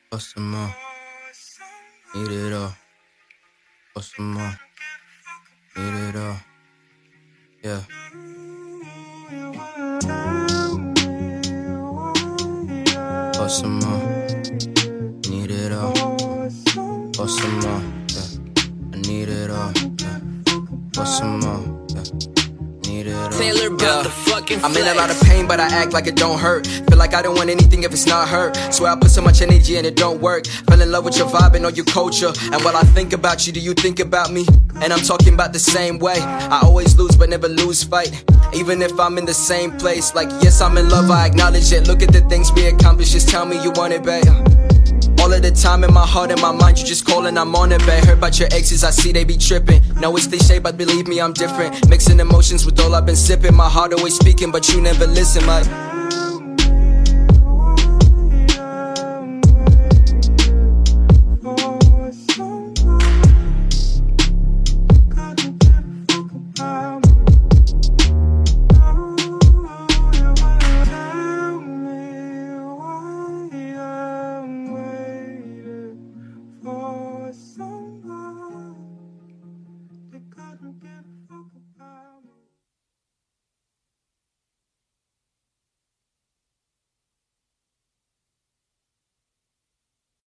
Want some more. Need it all. Want some more. Need it all. Yeah. Want some more. Need it all. Want some more. Yeah. I need it all. Yeah. Want some more. Yeah. Need it all. Taylor brought the fucking I'm in a lot of pain, but I act like it don't hurt. Feel like I don't want anything if it's not hurt. Swear I put so much energy and it don't work. Fell in love with your vibe and all your culture. And while I think about you, do you think about me? And I'm talking about the same way. I always lose but never lose fight. Even if I'm in the same place. Like yes, I'm in love, I acknowledge it. Look at the things we accomplished, just tell me you want it, babe. All of the time in my heart and my mind, you just callin', I'm on it, babe. Heard about your exes, I see they be trippin'. Know it's cliche, but believe me, I'm different. Mixing emotions with all I've been sippin'. My heart always speaking, but you never listen, mate.